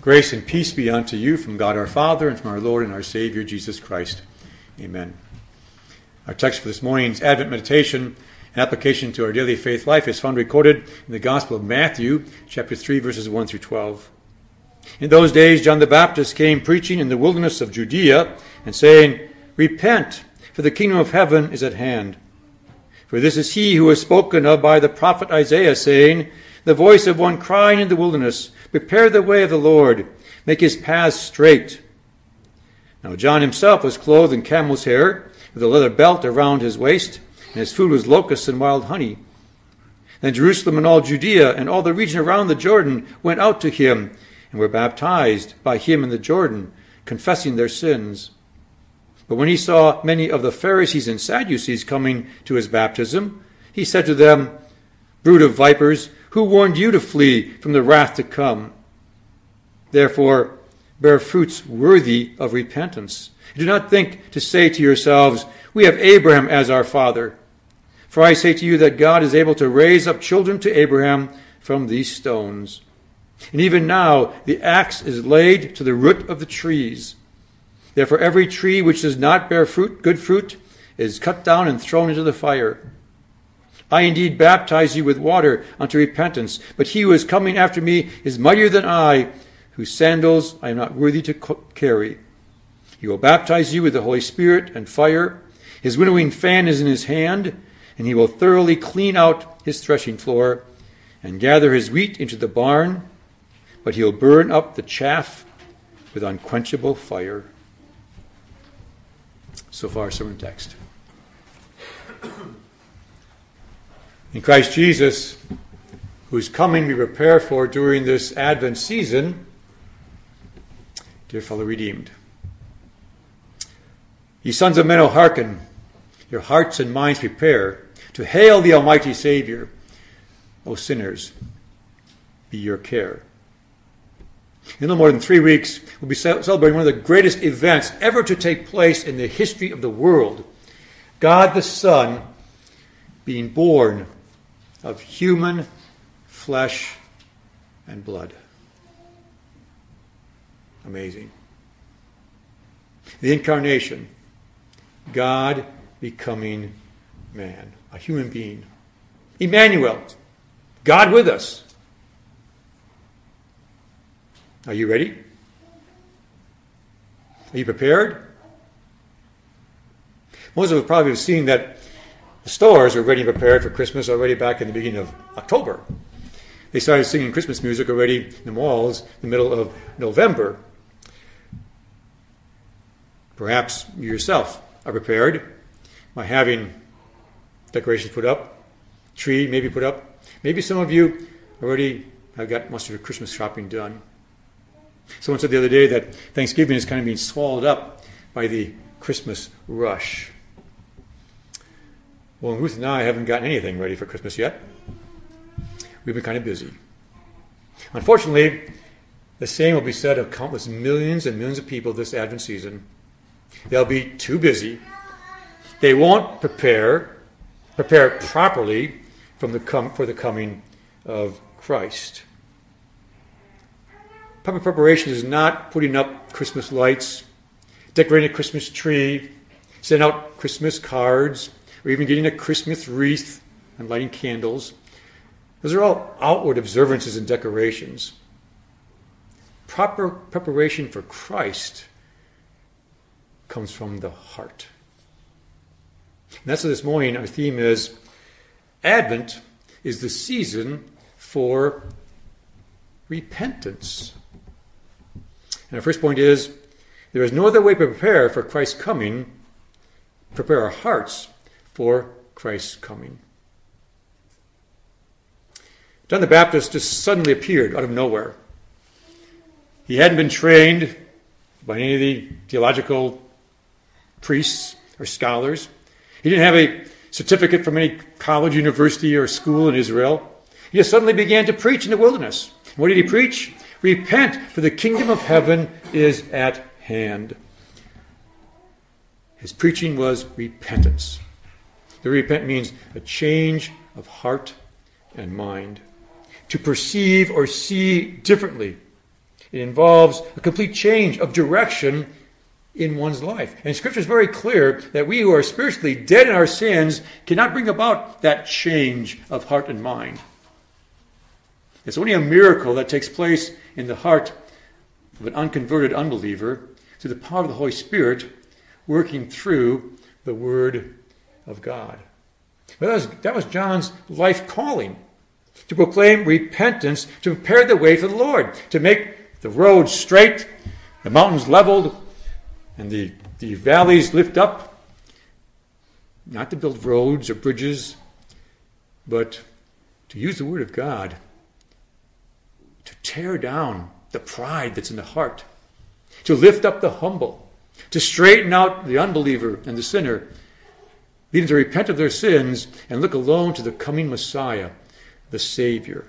Grace and peace be unto you from God our Father and from our Lord and our Savior, Jesus Christ. Amen. Our text for this morning's Advent meditation and application to our daily faith life is found recorded in the Gospel of Matthew, chapter 3, verses 1 through 12. In those days, John the Baptist came preaching in the wilderness of Judea and saying, "Repent, for the kingdom of heaven is at hand. For this is he who was spoken of by the prophet Isaiah, saying, the voice of one crying in the wilderness, prepare the way of the Lord, make his paths straight." Now John himself was clothed in camel's hair, with a leather belt around his waist, and his food was locusts and wild honey. Then Jerusalem and all Judea and all the region around the Jordan went out to him, and were baptized by him in the Jordan, confessing their sins. But when he saw many of the Pharisees and Sadducees coming to his baptism, he said to them, "Brood of vipers, who warned you to flee from the wrath to come? Therefore, bear fruits worthy of repentance. Do not think to say to yourselves, 'We have Abraham as our father.' For I say to you that God is able to raise up children to Abraham from these stones. And even now the axe is laid to the root of the trees. Therefore every tree which does not bear fruit, good fruit, is cut down and thrown into the fire. I indeed baptize you with water unto repentance, but he who is coming after me is mightier than I, whose sandals I am not worthy to carry. He will baptize you with the Holy Spirit and fire. His winnowing fan is in his hand, and he will thoroughly clean out his threshing floor and gather his wheat into the barn, but he will burn up the chaff with unquenchable fire." So far, sermon text. In Christ Jesus, whose coming we prepare for during this Advent season, dear fellow redeemed, ye sons of men, O hearken, your hearts and minds prepare to hail the Almighty Savior. O sinners, be your care. In no more than 3 weeks, we'll be celebrating one of the greatest events ever to take place in the history of the world. God the Son being born of human flesh and blood. Amazing. The incarnation, God becoming man, a human being. Emmanuel, God with us. Are you ready? Are you prepared? Most of us probably have seen that the stores were ready and prepared for Christmas already back in the beginning of October. They started singing Christmas music already in the malls in the middle of November. Perhaps you yourself are prepared by having decorations put up, tree maybe put up. Maybe some of you already have got most of your Christmas shopping done. Someone said the other day that Thanksgiving is kind of being swallowed up by the Christmas rush. Well, Ruth and I haven't gotten anything ready for Christmas yet. We've been kind of busy. Unfortunately, the same will be said of countless millions and millions of people this Advent season. They'll be too busy. They won't prepare properly for the coming of Christ. Proper preparation is not putting up Christmas lights, decorating a Christmas tree, sending out Christmas cards, or even getting a Christmas wreath and lighting candles. Those are all outward observances and decorations. Proper preparation for Christ comes from the heart. And that's why this morning our theme is Advent is the season for repentance. And our first point is there is no other way to prepare for Christ's coming, prepare our hearts for Christ's coming. John the Baptist just suddenly appeared out of nowhere. He hadn't been trained by any of the theological priests or scholars. He didn't have a certificate from any college, university, or school in Israel. He just suddenly began to preach in the wilderness. What did he preach? Repent, for the kingdom of heaven is at hand. His preaching was repentance. To repent means a change of heart and mind. To perceive or see differently. It involves a complete change of direction in one's life. And Scripture is very clear that we who are spiritually dead in our sins cannot bring about that change of heart and mind. It's only a miracle that takes place in the heart of an unconverted unbeliever through the power of the Holy Spirit working through the Word of God. But that was John's life calling, to proclaim repentance, to prepare the way for the Lord, to make the road straight, the mountains leveled, and the valleys lift up, not to build roads or bridges, but to use the Word of God to tear down the pride that's in the heart, to lift up the humble, to straighten out the unbeliever and the sinner, lead them to repent of their sins and look alone to the coming Messiah, the Savior.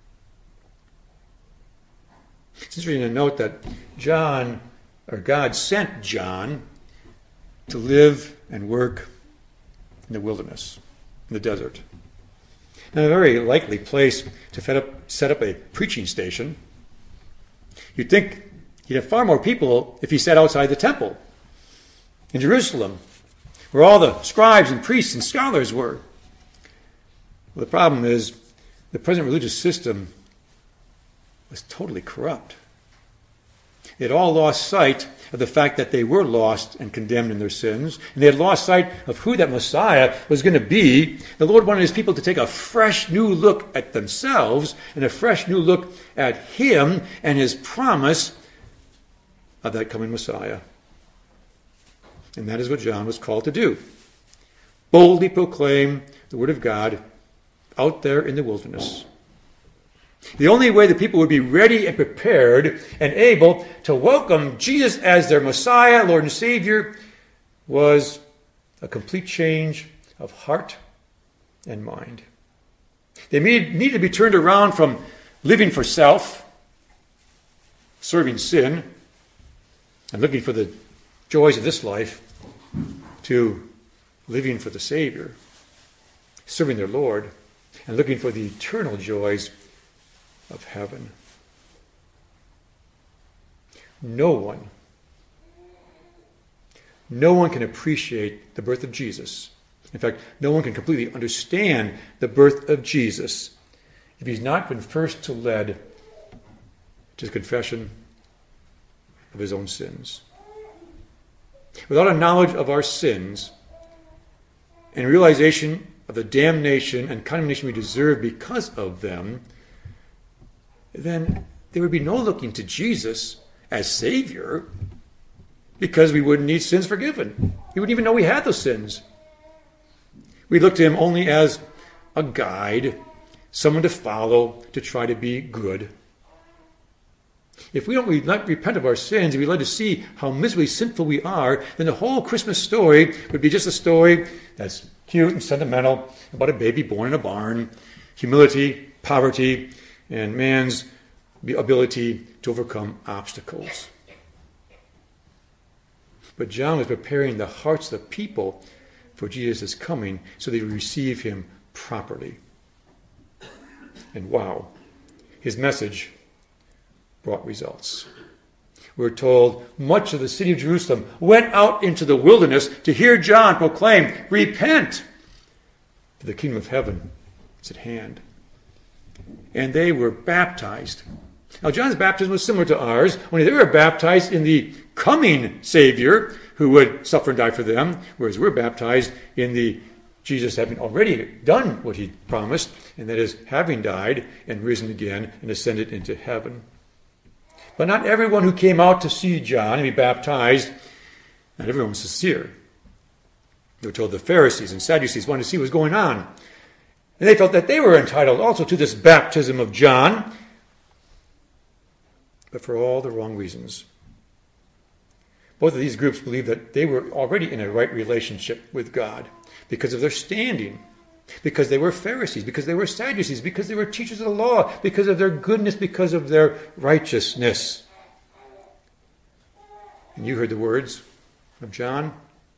It's interesting to note that God sent John to live and work in the wilderness, in the desert. Now, a very likely place to set up a preaching station. You'd think he'd have far more people if he sat outside the temple in Jerusalem, where all the scribes and priests and scholars were. Well, the problem is the present religious system was totally corrupt. They had all lost sight of the fact that they were lost and condemned in their sins, and they had lost sight of who that Messiah was going to be. The Lord wanted his people to take a fresh new look at themselves and a fresh new look at him and his promise of that coming Messiah. And that is what John was called to do. Boldly proclaim the Word of God out there in the wilderness. The only way the people would be ready and prepared and able to welcome Jesus as their Messiah, Lord and Savior, was a complete change of heart and mind. They needed to be turned around from living for self, serving sin, and looking for the joys of this life, to living for the Savior, serving their Lord, and looking for the eternal joys of heaven. No one can appreciate the birth of Jesus. In fact, no one can completely understand the birth of Jesus if he's not been first led to the confession of his own sins. Without a knowledge of our sins and realization of the damnation and condemnation we deserve because of them, then there would be no looking to Jesus as Savior, because we wouldn't need sins forgiven. We wouldn't even know we had those sins. We look to him only as a guide, someone to follow, to try to be good. If we don't repent of our sins, if we let us see how miserably sinful we are, then the whole Christmas story would be just a story that's cute and sentimental about a baby born in a barn, humility, poverty, and man's ability to overcome obstacles. But John was preparing the hearts of the people for Jesus' coming so they would receive him properly. And wow, his message brought results. We're told much of the city of Jerusalem went out into the wilderness to hear John proclaim, "Repent, for the kingdom of heaven is at hand." And they were baptized. Now, John's baptism was similar to ours, only they were baptized in the coming Savior who would suffer and die for them, whereas we're baptized in the Jesus having already done what he promised, and that is having died and risen again and ascended into heaven. But not everyone who came out to see John and be baptized, not everyone was sincere. They were told the Pharisees and Sadducees wanted to see what was going on. And they felt that they were entitled also to this baptism of John, but for all the wrong reasons. Both of these groups believed that they were already in a right relationship with God because of their standing, because they were Pharisees, because they were Sadducees, because they were teachers of the law, because of their goodness, because of their righteousness. And you heard the words of John.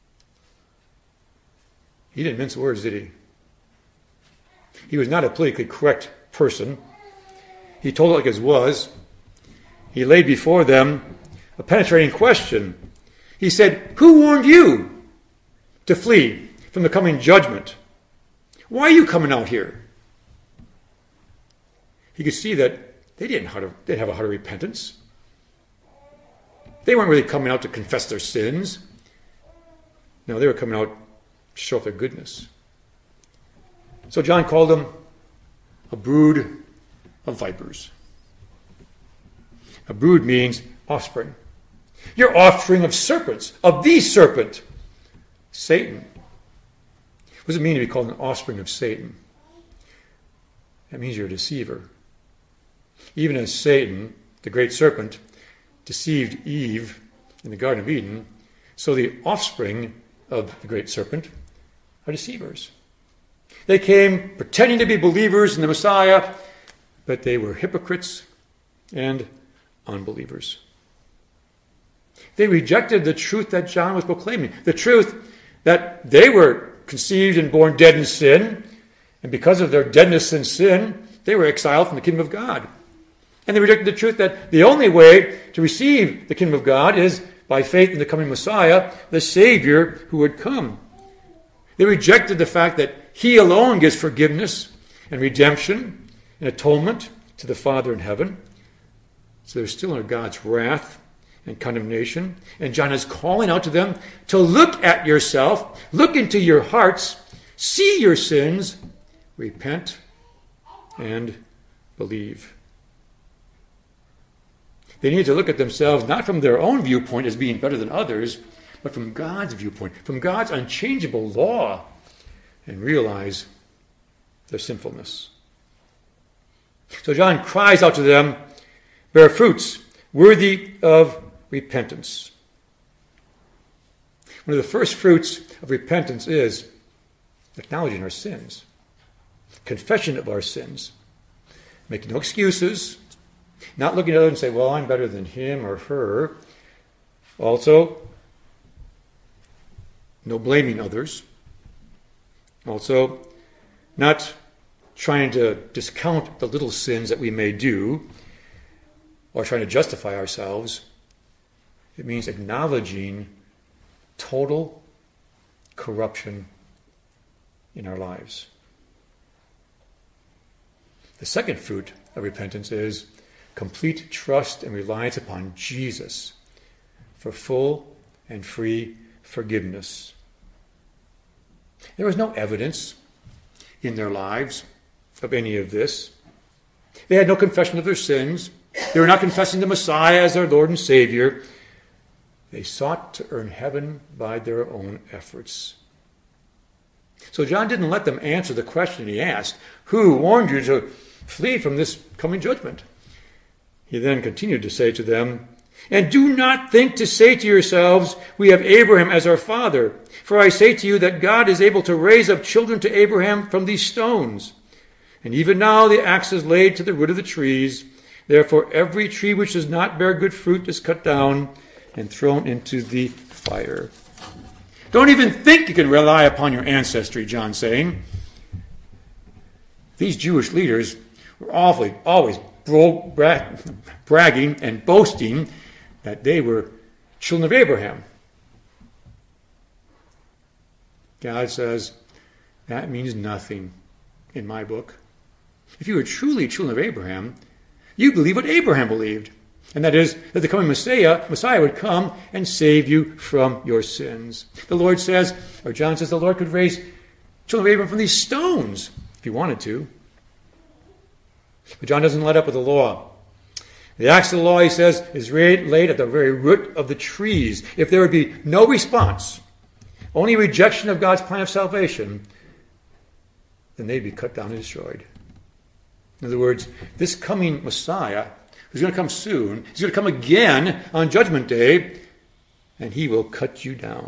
He didn't mince words, did he? He was not a politically correct person. He told it like it was. he laid before them a penetrating question. He said, "Who warned you to flee from the coming judgment? Why are you coming out here?" He could see that they didn't have a heart of repentance. They weren't really coming out to confess their sins. No, they were coming out to show off their goodness. So John called them a brood of vipers. A brood means offspring. You're offspring of serpents, of the serpent, Satan. What does it mean to be called an offspring of Satan? That means you're a deceiver. Even as Satan, the great serpent, deceived Eve in the Garden of Eden, so the offspring of the great serpent are deceivers. They came pretending to be believers in the Messiah, but they were hypocrites and unbelievers. They rejected the truth that John was proclaiming, the truth that they were conceived and born dead in sin, and because of their deadness in sin, they were exiled from the kingdom of God. And they rejected the truth that the only way to receive the kingdom of God is by faith in the coming Messiah, the Savior who would come. They rejected the fact that he alone gives forgiveness and redemption and atonement to the Father in heaven. So they're still under God's wrath and condemnation. And John is calling out to them to look at yourself, look into your hearts, see your sins, repent, and believe. They need to look at themselves not from their own viewpoint as being better than others, but from God's viewpoint, from God's unchangeable law, and realize their sinfulness. So John cries out to them, "Bear fruits worthy of repentance." One of the first fruits of repentance is acknowledging our sins, confession of our sins, making no excuses, not looking at others and say, "Well, I'm better than him or her." Also, no blaming others. Also, not trying to discount the little sins that we may do or trying to justify ourselves. It means acknowledging total corruption in our lives. The second fruit of repentance is complete trust and reliance upon Jesus for full and free forgiveness. There was no evidence in their lives of any of this. They had no confession of their sins. They were not confessing the Messiah as their Lord and Savior. They sought to earn heaven by their own efforts. So John didn't let them answer the question he asked, "Who warned you to flee from this coming judgment?" He then continued to say to them, "And do not think to say to yourselves, 'We have Abraham as our father.' For I say to you that God is able to raise up children to Abraham from these stones. And even now the axe is laid to the root of the trees. Therefore every tree which does not bear good fruit is cut down and thrown into the fire." Don't even think you can rely upon your ancestry, John's saying. These Jewish leaders were always bragging and boasting that they were children of Abraham. God says, that means nothing in my book. If you were truly children of Abraham, you believe what Abraham believed, and that is that the coming Messiah would come and save you from your sins. The Lord says, or John says, the Lord could raise children of Abraham from these stones if he wanted to. But John doesn't let up with the law. The axe of the law, he says, is laid at the very root of the trees. If there would be no response, only rejection of God's plan of salvation, then they'd be cut down and destroyed. In other words, this coming Messiah, who's going to come soon, he's going to come again on Judgment Day, and he will cut you down.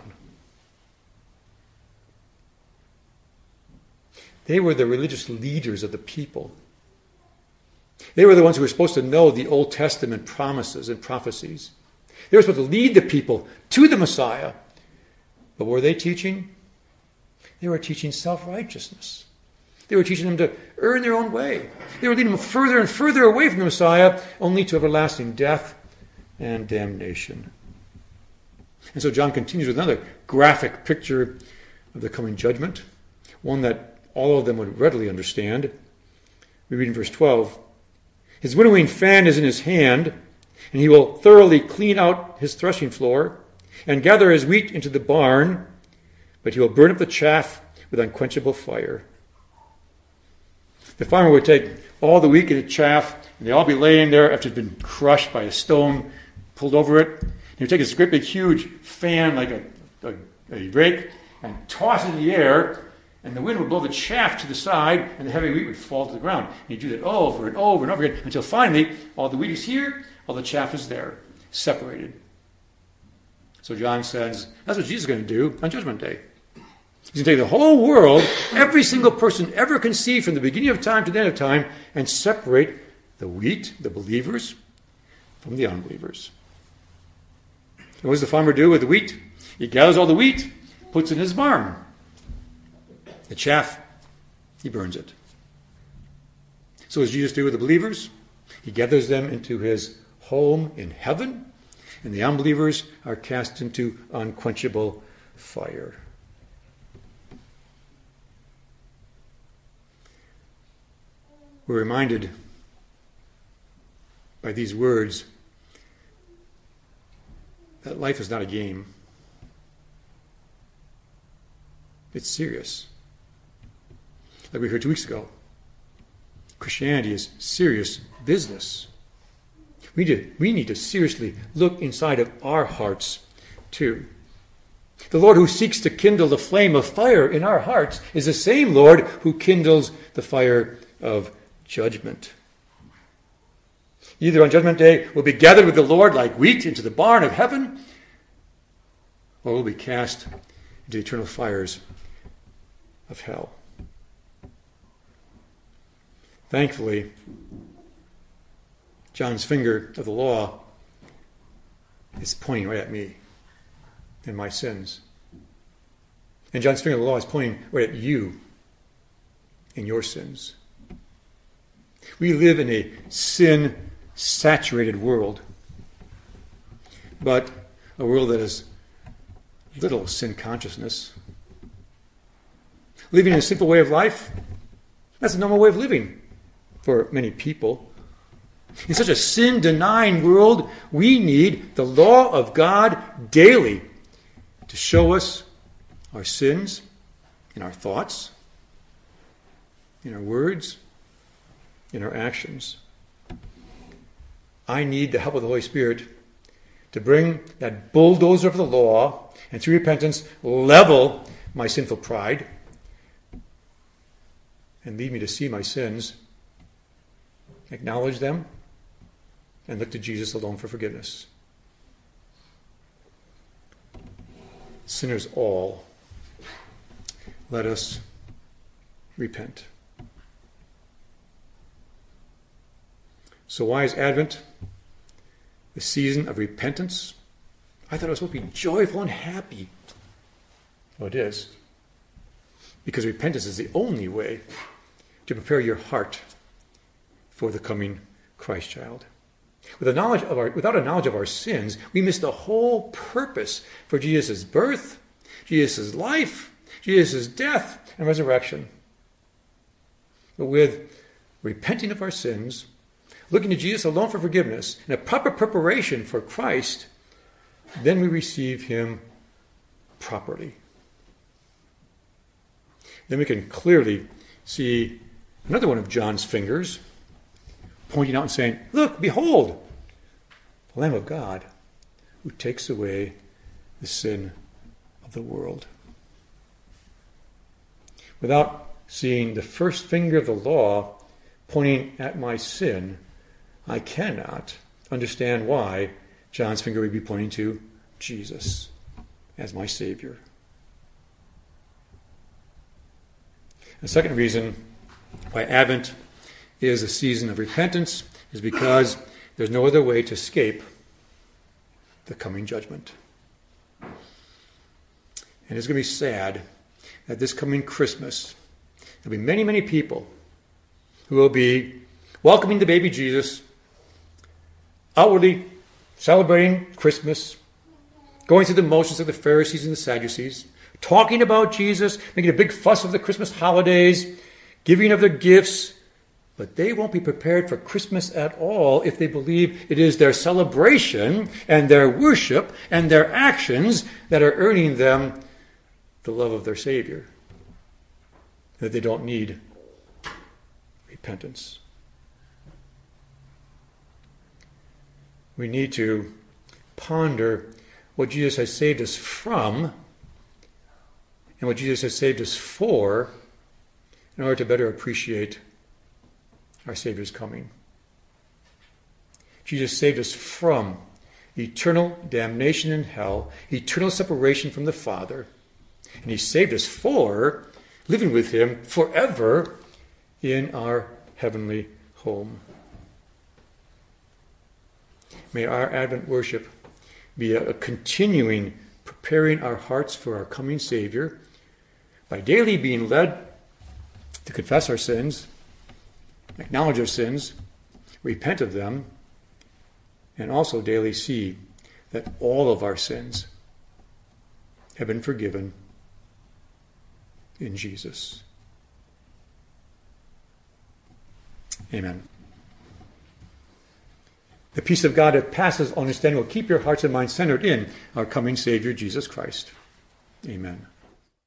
They were the religious leaders of the people. They were the ones who were supposed to know the Old Testament promises and prophecies. They were supposed to lead the people to the Messiah. But what were they teaching? They were teaching self-righteousness. They were teaching them to earn their own way. They were leading them further and further away from the Messiah, only to everlasting death and damnation. And so John continues with another graphic picture of the coming judgment, one that all of them would readily understand. We read in verse 12, "His winnowing fan is in his hand, and he will thoroughly clean out his threshing floor and gather his wheat into the barn, but he will burn up the chaff with unquenchable fire." The farmer would take all the wheat and the chaff, and they'd all be laying there after it's been crushed by a stone, pulled over it. He would take this great big huge fan like a rake and toss it in the air, and the wind would blow the chaff to the side, and the heavy wheat would fall to the ground. And he'd do that over and over and over again until finally all the wheat is here, all the chaff is there, separated. So John says that's what Jesus is going to do on Judgment Day. He's going to take the whole world, every single person ever conceived from the beginning of time to the end of time, and separate the wheat, the believers, from the unbelievers. And what does the farmer do with the wheat? He gathers all the wheat, puts it in his barn. The chaff, he burns it. So what does Jesus do with the believers? He gathers them into his home in heaven, and the unbelievers are cast into unquenchable fire. We're reminded by these words that life is not a game. It's serious. Like we heard 2 weeks ago, Christianity is serious business. We need to seriously look inside of our hearts too. The Lord who seeks to kindle the flame of fire in our hearts is the same Lord who kindles the fire of judgment. Either on Judgment Day we'll be gathered with the Lord like wheat into the barn of heaven, or we'll be cast into eternal fires of hell. Thankfully, John's finger of the law is pointing right at me and my sins. And John's finger of the law is pointing right at you and your sins. We live in a sin-saturated world, but a world that has little sin consciousness. Living in a simple way of life, that's a normal way of living for many people. In such a sin-denying world, we need the law of God daily to show us our sins in our thoughts, in our words, in our actions. I need the help of the Holy Spirit to bring that bulldozer of the law and through repentance level my sinful pride and lead me to see my sins, acknowledge them, and look to Jesus alone for forgiveness. Sinners all, let us repent. So why is Advent the season of repentance? I thought it was supposed to be joyful and happy. Well, it is. Because repentance is the only way to prepare your heart for the coming Christ child. Without a knowledge of our sins, we miss the whole purpose for Jesus' birth, Jesus' life, Jesus' death and resurrection. But with repenting of our sins, looking to Jesus alone for forgiveness, and a proper preparation for Christ, then we receive him properly. Then we can clearly see another one of John's fingers pointing out and saying, "Look, behold, the Lamb of God who takes away the sin of the world." Without seeing the first finger of the law pointing at my sin, I cannot understand why John's finger would be pointing to Jesus as my Savior. The second reason why Advent is a season of repentance is because there's no other way to escape the coming judgment. And it's going to be sad that this coming Christmas, There'll be many, many people who will be welcoming the baby Jesus, outwardly celebrating Christmas, going through the motions of the Pharisees and the Sadducees, talking about Jesus, making a big fuss of the Christmas holidays, giving of their gifts, but they won't be prepared for Christmas at all if they believe it is their celebration and their worship and their actions that are earning them the love of their Savior, that they don't need repentance. We need to ponder what Jesus has saved us from and what Jesus has saved us for in order to better appreciate our Savior's coming. Jesus saved us from eternal damnation in hell, eternal separation from the Father, and he saved us for living with him forever in our heavenly home. May our Advent worship be a continuing preparing our hearts for our coming Savior by daily being led to confess our sins, acknowledge our sins, repent of them, and also daily see that all of our sins have been forgiven in Jesus. Amen. The peace of God that passes understanding will keep your hearts and minds centered in our coming Savior, Jesus Christ. Amen.